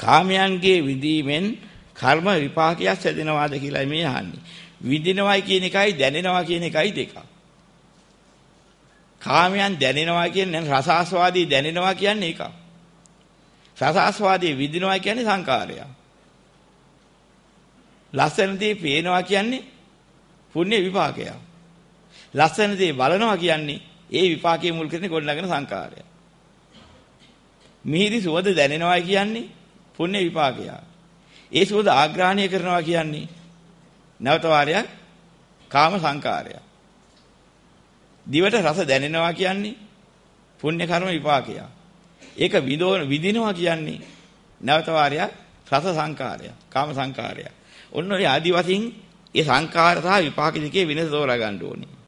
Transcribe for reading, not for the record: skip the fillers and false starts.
කාමයන්ගේ විදීමෙන් කර්ම විපාකයක් සැදෙනවාද කියලා මේ අහන්නේ. විඳිනවයි කියන එකයි දැනෙනවා කියන එකයි දෙක. කාමයන් දැනෙනවා කියන්නේ රසාස්වාදී දැනෙනවා කියන්නේ එක. රසාස්වාදී විඳිනවා කියන්නේ සංකාරය. ලස්සනදී පේනවා කියන්නේ පුණ්‍ය විපාකය. ලස්සනදී බලනවා කියන්නේ ඒ විපාකයේ මුල් කරගෙන ගොඩනගෙන සංකාරය. මිහිරි සුවඳ දැනෙනවා කියන්නේ පුණ්‍ය විපාකය. ඒ සුවඳ ආග්‍රහණය කරනවා කියන්නේ නැවත වාරයක් කාම සංකාරය. දිවට රස දැනෙනවා කියන්නේ පුණ්‍ය කර්ම විපාකය. ඒක විදිනවා කියන්නේ නැවත වාරයක් රස සංකාරය, කාම සංකාරය. ඔන්න ඔය ආදි වශයෙන් ඒ සංකාර සහ විපාක දෙකේ වෙනස තෝරා ගන්න ඕනේ.